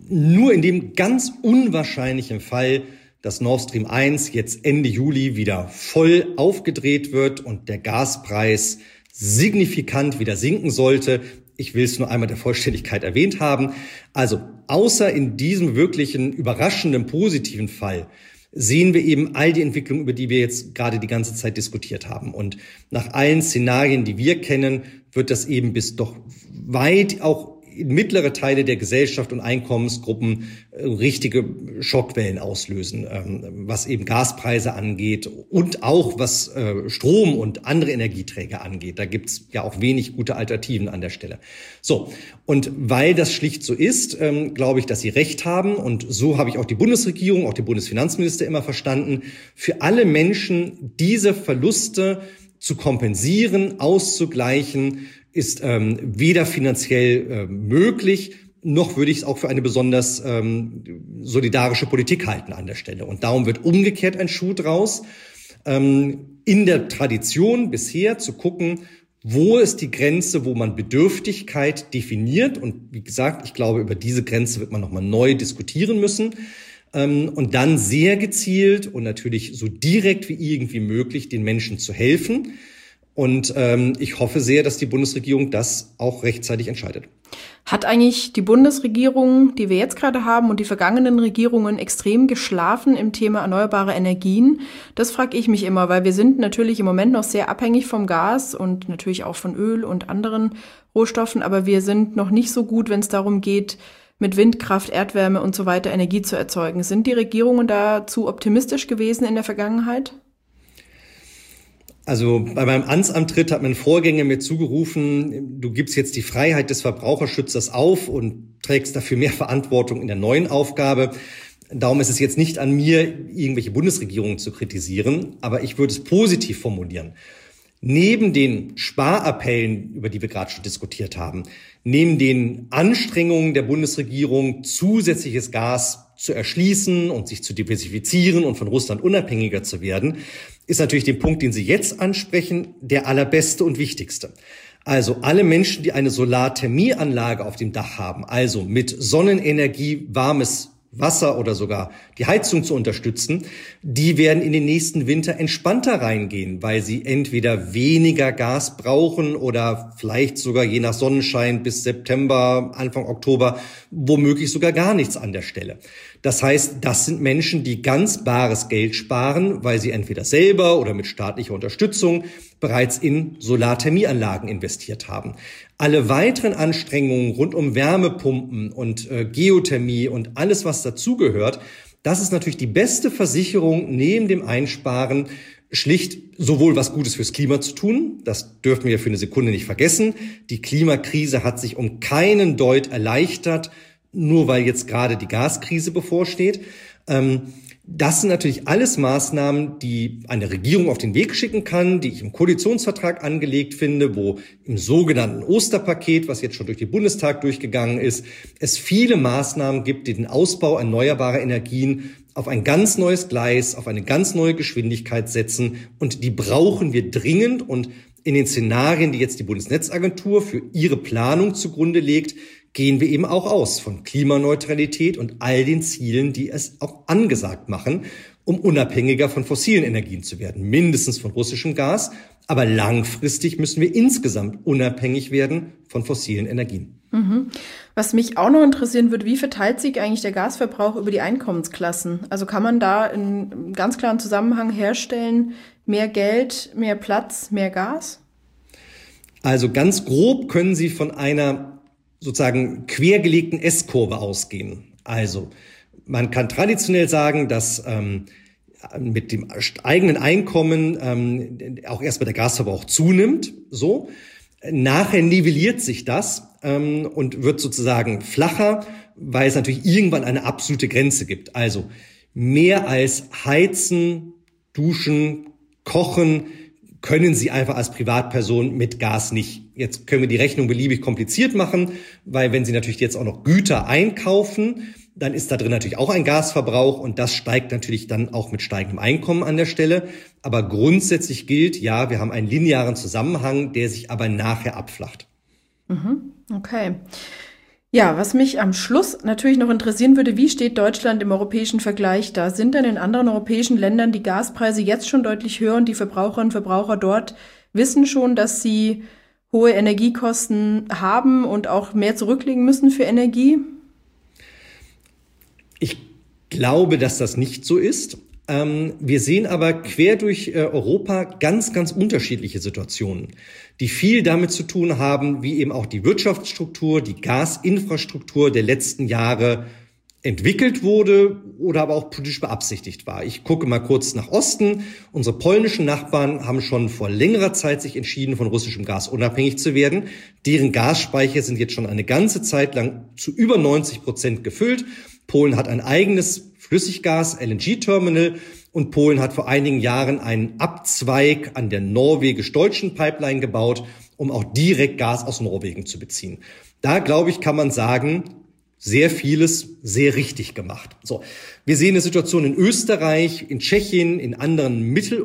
nur in dem ganz unwahrscheinlichen Fall, dass Nord Stream 1 jetzt Ende Juli wieder voll aufgedreht wird und der Gaspreis signifikant wieder sinken sollte. Ich will es nur einmal der Vollständigkeit erwähnt haben. Also außer in diesem wirklichen überraschenden positiven Fall sehen wir eben all die Entwicklungen, über die wir jetzt gerade die ganze Zeit diskutiert haben. Und nach allen Szenarien, die wir kennen, wird das eben bis doch weit auch in mittlere Teile der Gesellschaft und Einkommensgruppen richtige Schockwellen auslösen, was eben Gaspreise angeht und auch was Strom und andere Energieträger angeht. Da gibt's ja auch wenig gute Alternativen an der Stelle. So, und weil das schlicht so ist, glaube ich, dass Sie recht haben. Und so habe ich auch die Bundesregierung, auch den Bundesfinanzminister immer verstanden, für alle Menschen diese Verluste zu kompensieren, auszugleichen, ist weder finanziell möglich, noch würde ich es auch für eine besonders solidarische Politik halten an der Stelle. Und darum wird umgekehrt ein Schuh draus. In der Tradition bisher zu gucken, wo ist die Grenze, wo man Bedürftigkeit definiert. Und wie gesagt, ich glaube, über diese Grenze wird man nochmal neu diskutieren müssen. Und dann sehr gezielt und natürlich so direkt wie irgendwie möglich den Menschen zu helfen. Und ich hoffe sehr, dass die Bundesregierung das auch rechtzeitig entscheidet. Hat eigentlich die Bundesregierung, die wir jetzt gerade haben, und die vergangenen Regierungen extrem geschlafen im Thema erneuerbare Energien? Das frage ich mich immer, weil wir sind natürlich im Moment noch sehr abhängig vom Gas und natürlich auch von Öl und anderen Rohstoffen, aber wir sind noch nicht so gut, wenn es darum geht, mit Windkraft, Erdwärme und so weiter Energie zu erzeugen. Sind die Regierungen da zu optimistisch gewesen in der Vergangenheit? Also bei meinem Amtsantritt hat mein Vorgänger mir zugerufen, du gibst jetzt die Freiheit des Verbraucherschützers auf und trägst dafür mehr Verantwortung in der neuen Aufgabe. Darum ist es jetzt nicht an mir, irgendwelche Bundesregierungen zu kritisieren, aber ich würde es positiv formulieren. Neben den Sparappellen, über die wir gerade schon diskutiert haben, neben den Anstrengungen der Bundesregierung, zusätzliches Gas zu erschließen und sich zu diversifizieren und von Russland unabhängiger zu werden, ist natürlich der Punkt, den Sie jetzt ansprechen, der allerbeste und wichtigste. Also alle Menschen, die eine Solarthermieanlage auf dem Dach haben, also mit Sonnenenergie warmes Wasser oder sogar die Heizung zu unterstützen, die werden in den nächsten Winter entspannter reingehen, weil sie entweder weniger Gas brauchen oder vielleicht sogar je nach Sonnenschein bis September, Anfang Oktober, womöglich sogar gar nichts an der Stelle. Das heißt, das sind Menschen, die ganz bares Geld sparen, weil sie entweder selber oder mit staatlicher Unterstützung bereits in Solarthermieanlagen investiert haben. Alle weiteren Anstrengungen rund um Wärmepumpen und Geothermie und alles, was dazugehört, das ist natürlich die beste Versicherung neben dem Einsparen, schlicht sowohl was Gutes fürs Klima zu tun, das dürfen wir für eine Sekunde nicht vergessen. Die Klimakrise hat sich um keinen Deut erleichtert, nur weil jetzt gerade die Gaskrise bevorsteht. Das sind natürlich alles Maßnahmen, die eine Regierung auf den Weg schicken kann, die ich im Koalitionsvertrag angelegt finde, wo im sogenannten Osterpaket, was jetzt schon durch den Bundestag durchgegangen ist, es viele Maßnahmen gibt, die den Ausbau erneuerbarer Energien auf ein ganz neues Gleis, auf eine ganz neue Geschwindigkeit setzen. Und die brauchen wir dringend. Und in den Szenarien, die jetzt die Bundesnetzagentur für ihre Planung zugrunde legt, gehen wir eben auch aus von Klimaneutralität und all den Zielen, die es auch angesagt machen, um unabhängiger von fossilen Energien zu werden, mindestens von russischem Gas. Aber langfristig müssen wir insgesamt unabhängig werden von fossilen Energien. Was mich auch noch interessieren würde, wie verteilt sich eigentlich der Gasverbrauch über die Einkommensklassen? Also kann man da einen ganz klaren Zusammenhang herstellen, mehr Geld, mehr Platz, mehr Gas? Also ganz grob können Sie von einer sozusagen quergelegten S-Kurve ausgehen. Also man kann traditionell sagen, dass mit dem eigenen Einkommen auch erstmal der Gasverbrauch zunimmt. So nachher nivelliert sich das und wird sozusagen flacher, weil es natürlich irgendwann eine absolute Grenze gibt. Also mehr als heizen, duschen, kochen können Sie einfach als Privatperson mit Gas nicht. Jetzt können wir die Rechnung beliebig kompliziert machen, weil wenn Sie natürlich jetzt auch noch Güter einkaufen, dann ist da drin natürlich auch ein Gasverbrauch und das steigt natürlich dann auch mit steigendem Einkommen an der Stelle. Aber grundsätzlich gilt, ja, wir haben einen linearen Zusammenhang, der sich aber nachher abflacht. Okay. Ja, was mich am Schluss natürlich noch interessieren würde, wie steht Deutschland im europäischen Vergleich da? Sind denn in anderen europäischen Ländern die Gaspreise jetzt schon deutlich höher und die Verbraucherinnen und Verbraucher dort wissen schon, dass sie hohe Energiekosten haben und auch mehr zurücklegen müssen für Energie? Ich glaube, dass das nicht so ist. Wir sehen aber quer durch Europa ganz, ganz unterschiedliche Situationen, die viel damit zu tun haben, wie eben auch die Wirtschaftsstruktur, die Gasinfrastruktur der letzten Jahre entwickelt wurde oder aber auch politisch beabsichtigt war. Ich gucke mal kurz nach Osten. Unsere polnischen Nachbarn haben schon vor längerer Zeit sich entschieden, von russischem Gas unabhängig zu werden. Deren Gasspeicher sind jetzt schon eine ganze Zeit lang zu über 90% gefüllt. Polen hat ein eigenes Flüssiggas-LNG-Terminal und Polen hat vor einigen Jahren einen Abzweig an der norwegisch-deutschen Pipeline gebaut, um auch direkt Gas aus Norwegen zu beziehen. Da, glaube ich, kann man sagen, sehr vieles sehr richtig gemacht. So, wir sehen eine Situation in Österreich, in Tschechien, in anderen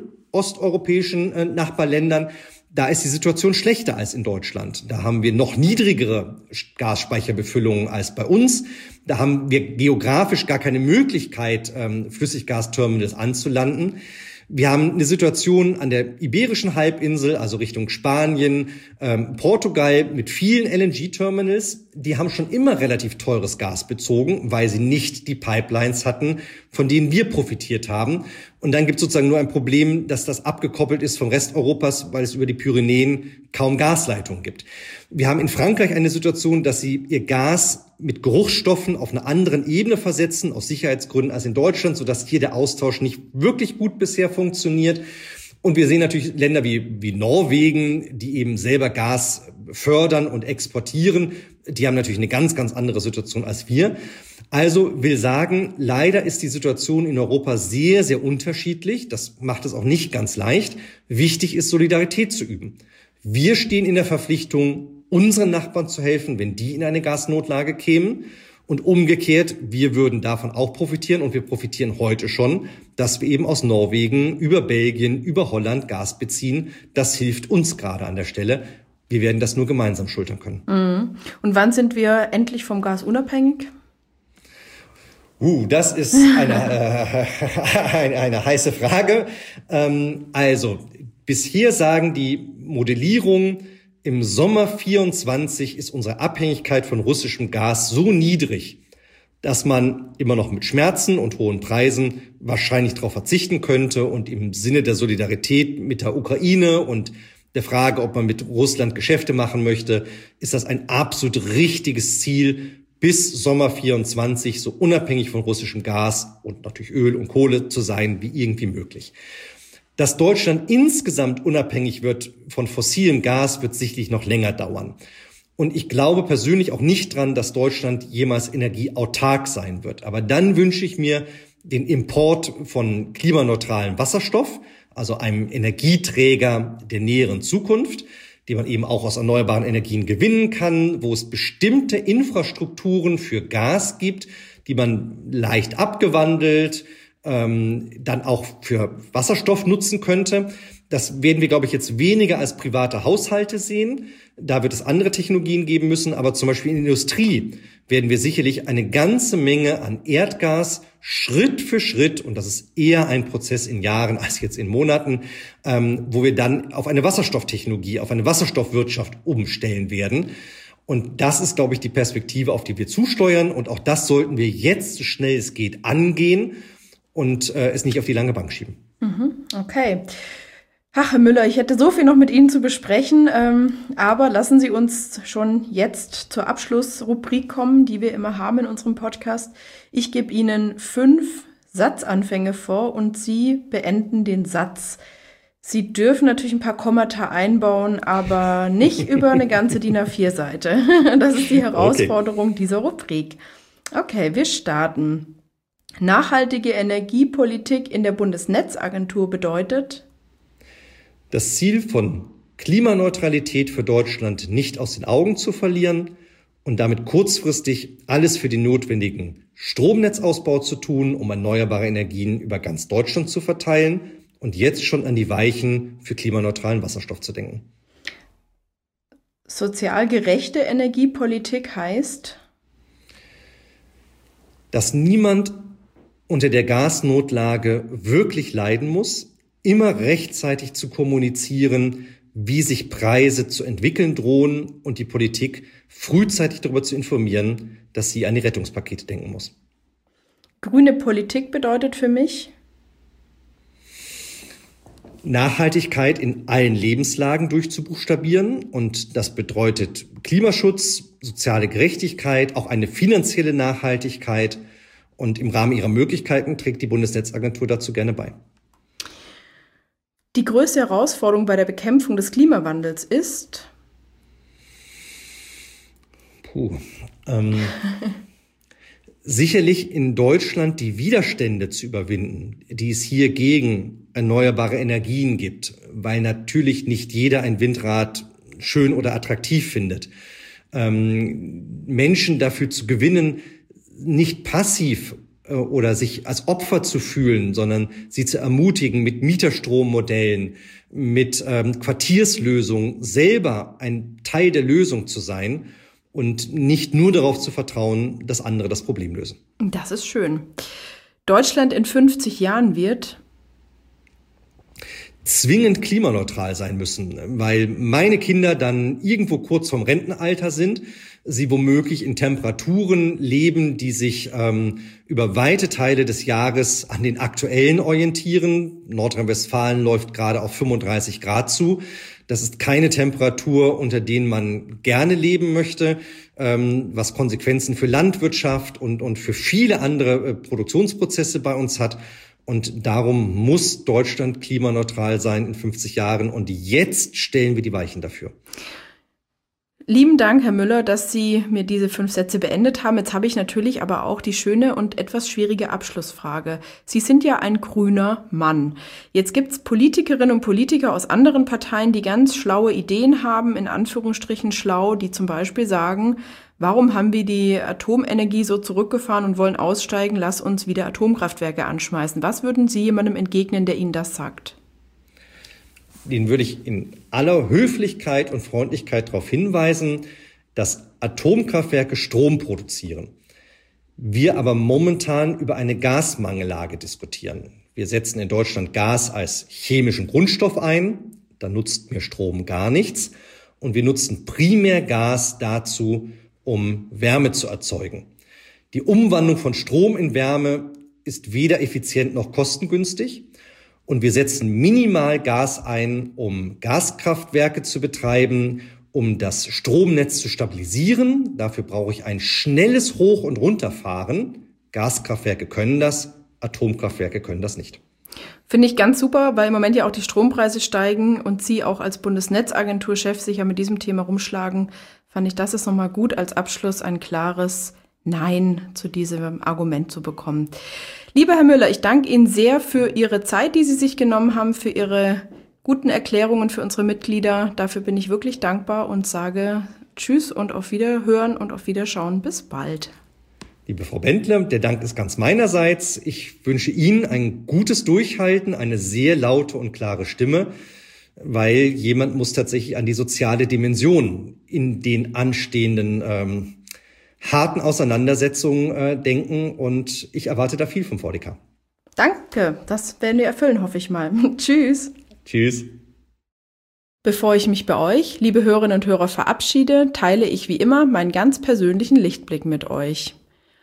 mittelosteuropäischen Nachbarländern. Da ist die Situation schlechter als in Deutschland. Da haben wir noch niedrigere Gasspeicherbefüllungen als bei uns. Da haben wir geografisch gar keine Möglichkeit, Flüssiggasterminals anzulanden. Wir haben eine Situation an der Iberischen Halbinsel, also Richtung Spanien, Portugal mit vielen LNG-Terminals. Die haben schon immer relativ teures Gas bezogen, weil sie nicht die Pipelines hatten, von denen wir profitiert haben. Und dann gibt es sozusagen nur ein Problem, dass das abgekoppelt ist vom Rest Europas, weil es über die Pyrenäen kaum Gasleitungen gibt. Wir haben in Frankreich eine Situation, dass sie ihr Gas mit Geruchsstoffen auf einer anderen Ebene versetzen, aus Sicherheitsgründen als in Deutschland, sodass hier der Austausch nicht wirklich gut bisher funktioniert. Und wir sehen natürlich Länder wie Norwegen, die eben selber Gas fördern und exportieren. Die haben natürlich eine ganz, ganz andere Situation als wir. Also will sagen, leider ist die Situation in Europa sehr, sehr unterschiedlich. Das macht es auch nicht ganz leicht. Wichtig ist, Solidarität zu üben. Wir stehen in der Verpflichtung, unseren Nachbarn zu helfen, wenn die in eine Gasnotlage kämen. Und umgekehrt, wir würden davon auch profitieren und wir profitieren heute schon, dass wir eben aus Norwegen über Belgien, über Holland Gas beziehen. Das hilft uns gerade an der Stelle. Wir werden das nur gemeinsam schultern können. Und wann sind wir endlich vom Gas unabhängig? Das ist eine heiße Frage. Also, bisher sagen die Modellierungen, im Sommer 24 ist unsere Abhängigkeit von russischem Gas so niedrig, dass man immer noch mit Schmerzen und hohen Preisen wahrscheinlich darauf verzichten könnte und im Sinne der Solidarität mit der Ukraine und der Frage, ob man mit Russland Geschäfte machen möchte, ist das ein absolut richtiges Ziel, bis Sommer 24 so unabhängig von russischem Gas und natürlich Öl und Kohle zu sein wie irgendwie möglich. Dass Deutschland insgesamt unabhängig wird von fossilem Gas, wird sicherlich noch länger dauern. Und ich glaube persönlich auch nicht dran, dass Deutschland jemals energieautark sein wird. Aber dann wünsche ich mir den Import von klimaneutralem Wasserstoff, also einem Energieträger der näheren Zukunft, den man eben auch aus erneuerbaren Energien gewinnen kann, wo es bestimmte Infrastrukturen für Gas gibt, die man leicht abgewandelt, dann auch für Wasserstoff nutzen könnte. Das werden wir, glaube ich, jetzt weniger als private Haushalte sehen. Da wird es andere Technologien geben müssen. Aber zum Beispiel in der Industrie werden wir sicherlich eine ganze Menge an Erdgas Schritt für Schritt, und das ist eher ein Prozess in Jahren als jetzt in Monaten, wo wir dann auf eine Wasserstofftechnologie, auf eine Wasserstoffwirtschaft umstellen werden. Und das ist, glaube ich, die Perspektive, auf die wir zusteuern. Und auch das sollten wir jetzt, so schnell es geht, angehen und es nicht auf die lange Bank schieben. Okay. Ach, Herr Müller, ich hätte so viel noch mit Ihnen zu besprechen, aber lassen Sie uns schon jetzt zur Abschlussrubrik kommen, die wir immer haben in unserem Podcast. Ich gebe Ihnen 5 Satzanfänge vor und Sie beenden den Satz. Sie dürfen natürlich ein paar Kommata einbauen, aber nicht über eine ganze DIN A4-Seite. Das ist die Herausforderung dieser Rubrik. Okay, wir starten. Nachhaltige Energiepolitik in der Bundesnetzagentur bedeutet: Das Ziel von Klimaneutralität für Deutschland nicht aus den Augen zu verlieren und damit kurzfristig alles für den notwendigen Stromnetzausbau zu tun, um erneuerbare Energien über ganz Deutschland zu verteilen und jetzt schon an die Weichen für klimaneutralen Wasserstoff zu denken. Sozial gerechte Energiepolitik heißt? dass niemand unter der Gasnotlage wirklich leiden muss, immer rechtzeitig zu kommunizieren, wie sich Preise zu entwickeln drohen und die Politik frühzeitig darüber zu informieren, dass sie an die Rettungspakete denken muss. Grüne Politik bedeutet für mich Nachhaltigkeit in allen Lebenslagen durchzubuchstabieren. Und das bedeutet Klimaschutz, soziale Gerechtigkeit, auch eine finanzielle Nachhaltigkeit. Und im Rahmen ihrer Möglichkeiten trägt die Bundesnetzagentur dazu gerne bei. Die größte Herausforderung bei der Bekämpfung des Klimawandels ist? Sicherlich in Deutschland die Widerstände zu überwinden, die es hier gegen erneuerbare Energien gibt, weil natürlich nicht jeder ein Windrad schön oder attraktiv findet. Menschen dafür zu gewinnen, nicht passiv oder sich als Opfer zu fühlen, sondern sie zu ermutigen, mit Mieterstrommodellen, mit Quartierslösungen selber ein Teil der Lösung zu sein und nicht nur darauf zu vertrauen, dass andere das Problem lösen. Das ist schön. Deutschland in 50 Jahren wird zwingend klimaneutral sein müssen, weil meine Kinder dann irgendwo kurz vorm Rentenalter sind, sie womöglich in Temperaturen leben, die sich über weite Teile des Jahres an den aktuellen orientieren. Nordrhein-Westfalen läuft gerade auf 35 Grad zu. Das ist keine Temperatur, unter denen man gerne leben möchte, was Konsequenzen für Landwirtschaft und für viele andere Produktionsprozesse bei uns hat. Und darum muss Deutschland klimaneutral sein in 50 Jahren. Und jetzt stellen wir die Weichen dafür. Lieben Dank, Herr Müller, dass Sie mir diese 5 Sätze beendet haben. Jetzt habe ich natürlich aber auch die schöne und etwas schwierige Abschlussfrage. Sie sind ja ein grüner Mann. Jetzt gibt es Politikerinnen und Politiker aus anderen Parteien, die ganz schlaue Ideen haben, in Anführungsstrichen schlau, die zum Beispiel sagen, warum haben wir die Atomenergie so zurückgefahren und wollen aussteigen, lass uns wieder Atomkraftwerke anschmeißen. Was würden Sie jemandem entgegnen, der Ihnen das sagt? Den würde ich in aller Höflichkeit und Freundlichkeit darauf hinweisen, dass Atomkraftwerke Strom produzieren. Wir aber momentan über eine Gasmangellage diskutieren. Wir setzen in Deutschland Gas als chemischen Grundstoff ein, da nutzt mir Strom gar nichts. Und wir nutzen primär Gas dazu, um Wärme zu erzeugen. Die Umwandlung von Strom in Wärme ist weder effizient noch kostengünstig. Und wir setzen minimal Gas ein, um Gaskraftwerke zu betreiben, um das Stromnetz zu stabilisieren. Dafür brauche ich ein schnelles Hoch- und Runterfahren. Gaskraftwerke können das, Atomkraftwerke können das nicht. Finde ich ganz super, weil im Moment ja auch die Strompreise steigen und Sie auch als Bundesnetzagenturchef sich ja mit diesem Thema rumschlagen. Fand ich, das ist nochmal gut als Abschluss ein klares Nein zu diesem Argument zu bekommen. Lieber Herr Müller, ich danke Ihnen sehr für Ihre Zeit, die Sie sich genommen haben, für Ihre guten Erklärungen für unsere Mitglieder. Dafür bin ich wirklich dankbar und sage Tschüss und auf Wiederhören und auf Wiederschauen. Bis bald. Liebe Frau Bendtler, der Dank ist ganz meinerseits. Ich wünsche Ihnen ein gutes Durchhalten, eine sehr laute und klare Stimme, weil jemand muss tatsächlich an die soziale Dimension in den anstehenden harten Auseinandersetzungen denken und ich erwarte da viel vom VDK. Danke, das werden wir erfüllen, hoffe ich mal. Tschüss. Tschüss. Bevor ich mich bei euch, liebe Hörerinnen und Hörer, verabschiede, teile ich wie immer meinen ganz persönlichen Lichtblick mit euch.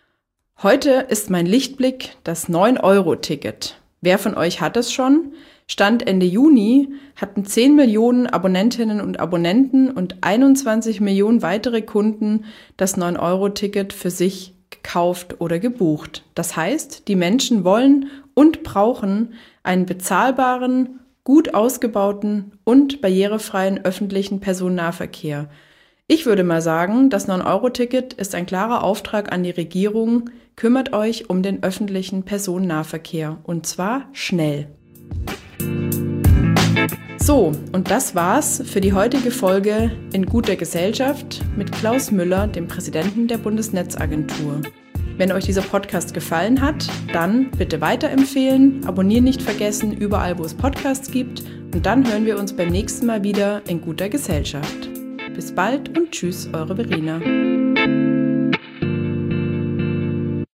Heute ist mein Lichtblick das 9-Euro-Ticket. Wer von euch hat es schon? Stand Ende Juni hatten 10 Millionen Abonnentinnen und Abonnenten und 21 Millionen weitere Kunden das 9-Euro-Ticket für sich gekauft oder gebucht. Das heißt, die Menschen wollen und brauchen einen bezahlbaren, gut ausgebauten und barrierefreien öffentlichen Personennahverkehr. Ich würde mal sagen, das 9-Euro-Ticket ist ein klarer Auftrag an die Regierung, kümmert euch um den öffentlichen Personennahverkehr und zwar schnell. So, und das war's für die heutige Folge in guter Gesellschaft mit Klaus Müller, dem Präsidenten der Bundesnetzagentur. Wenn euch dieser Podcast gefallen hat, dann bitte weiterempfehlen, abonnieren nicht vergessen, überall wo es Podcasts gibt und dann hören wir uns beim nächsten Mal wieder in guter Gesellschaft. Bis bald und tschüss, eure Verena.